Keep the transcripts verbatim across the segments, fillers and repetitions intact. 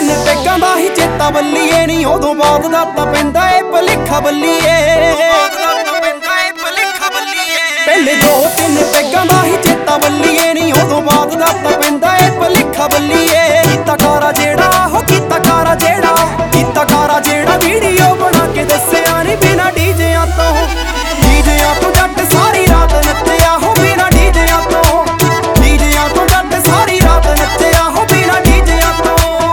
ਤਿੰਨ ਪੈਗਾਂ ਦਾ ਹੀ ਚੇਤਾ ਬੱਲੀਏ ਨੀ ਉਦੋਂ ਬਾਅਦ ਦਾ ਤਾਂ ਪੈਂਦਾ ਏ ਭੁਲੇਖਾ ਬੱਲੀਏ। ਪਹਿਲੇ ਦੋ ਤਿੰਨ ਪੈਗਾਂ ਦਾ ਹੀ ਚੇਤਾ ਬੱਲੀਏ ਨੀ ਉਦੋਂ ਬਾਅਦ ਦਾ ਤਾਂ ਪੈਂਦਾ ਏ ਭੁਲੇਖਾ ਬੱਲੀਏ। ਕੀਤਾ ਕਾਰਾ ਜਿਹੜਾ ਹੋ ਕੀਤਾ ਕਾਰਾ ਜਿਹੜਾ ਕੀਤਾ ਕਾਰਾ ਜਿਹੜਾ ਵੀਡੀਓ ਬਣਾ ਕੇ ਦੱਸਿਆ ਨੀ ਬਿਨਾ ਡੀਜਿਆਂ ਤੋਂ। ਡੀਜਿਆਂ ਤੋਂ ਜੱਟ ਸਾਰੀ ਰਾਤ ਨੱਚਿਆ ਹੋ ਬਿਨਾ ਡੀਜਿਆਂ ਤੋਂ। ਡੀਜਿਆਂ ਤੋਂ ਜੱਟ ਸਾਰੀ ਰਾਤ ਨੱਚਿਆ ਹੋ ਬਿਨਾ ਡੀਜਿਆਂ ਤੋਂ।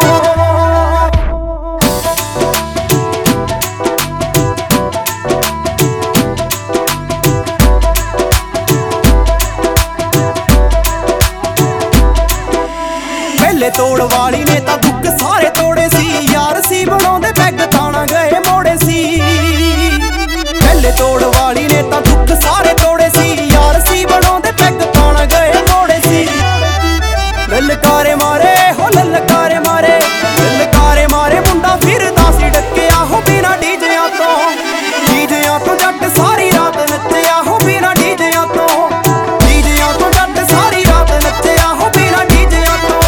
ਪਹਿਲੇ ਤੋੜ ਵਾਲੀ ਨੇ ਤਾਂ ਦੁੱਖ ਸਾਰੇ ਤੋੜੇ ਸੀ ਯਾਰ ਸੀ ਬਣਾਉਂਦੇ ਪੈਗ ਥਾਣਾ ਗਏ ਮੋੜੇ ਸੀ। ਪਹਿਲੇ ਤੋੜ ਵਾਲੀ ਨੇ ਤਾਂ ਦੁੱਖ ਸਾਰੇ ਤੋੜੇ ਸੀ ਯਾਰ ਸੀ ਬਣਾਉਂਦੇ ਪੈਗ ਥਾਣਾ ਗਏ ਮੋੜੇ ਸੀ। ਲਲਕਾਰੇ ਮਾਰੇ ਹੋ ਲਲਕਾਰੇ ਮਾਰੇ ਲਲਕਾਰੇ ਮਾਰੇ ਮੁੰਡਾ ਫਿਰਦਾ ਸੀ ਡੱਕਿਆ ਹੋ ਬਿਨਾ ਡੀਜਿਆਂ ਤੋਂ। ਡੀਜਿਆਂ ਤੋਂ ਜੱਟ ਸਾਰੀ ਰਾਤ ਨੱਚਿਆ ਹੋ ਬਿਨਾ ਡੀਜਿਆਂ ਤੋਂ। ਡੀਜਿਆਂ ਤੋਂ ਜੱਟ ਸਾਰੀ ਰਾਤ ਨੱਚਿਆ ਹੋ ਬਿਨਾ ਡੀਜਿਆਂ ਤੋਂ।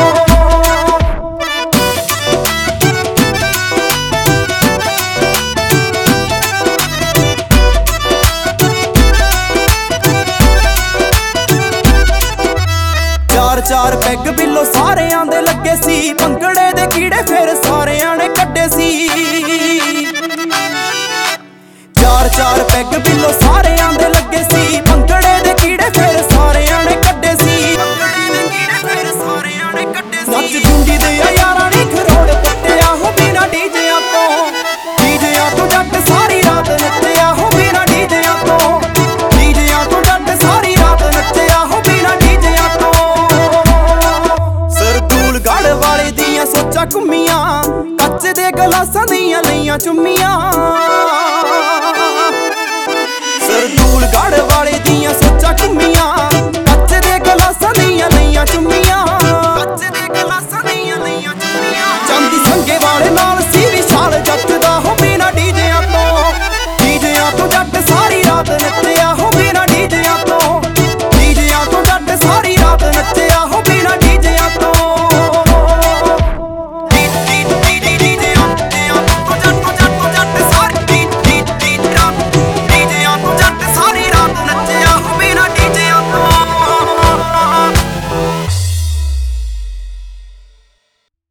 ਚਾਰ ਚਾਰ ਪੈਗ ਬਿੱਲੋ ਸਾਰਿਆਂ ਦੇ ਲੱਗੇ ਸੀ ਭੰਗੜੇ ਦੇ ਕੀੜੇ ਫਿਰ ਸਾਰਿਆਂ ਨੇ ਕੱਢੇ ਸੀ। ਚਾਰ ਚਾਰ ਪੈਗ ਬਿੱਲੋ ਸਾਰਿਆਂ ਦੇ ਲੱਗੇ ਸੀ ਭੰਗੜੇ ਦੇ ਕੀੜੇ ਫਿਰ ਸਾਰਿਆਂ ਨੇ ਕੱਢੇ ਸੀ। ਨੱਚ ਜੁੰਡੀ ਦੇ ਯਾਰਾਂ ਨੇ ਖਰੋੜ ਪੱਟਿਆ ਹੋ ਬਿਨਾ ਡੀਜਿਆਂ ਤੋਂ। ਡੀਜਿਆਂ ਤੋਂ ਜੱਟ ਸਾਰੀ ਰਾਤ ਨੱਚਿਆ ਹੋ ਬਿਨਾ ਡੀਜਿਆਂ ਤੋਂ। ਡੀਜਿਆਂ ਤੋਂ ਜੱਟ ਸਾਰੀ ਰਾਤ ਨੱਚਿਆ ਹੋ ਬਿਨਾ ਡੀਜਿਆਂ ਤੋਂ। ਸਰਦੂਲਗੜ੍ਹ ਵਾਲੇ ਦੀਆਂ ਸੋਚਾਂ ਘੁੰਮੀਆਂ ਕੱਚ ਦੇ ਗਲਾਸਾਂ ਦੀਆਂ ਲਈਆਂ ਚੁੰਮੀਆਂ। ਸਰਦੂਲਗੜ੍ਹ ਵਾਲੇ ਦੀਆਂ ਸੋਚਾਂ ਘੁੰਮੀਆਂ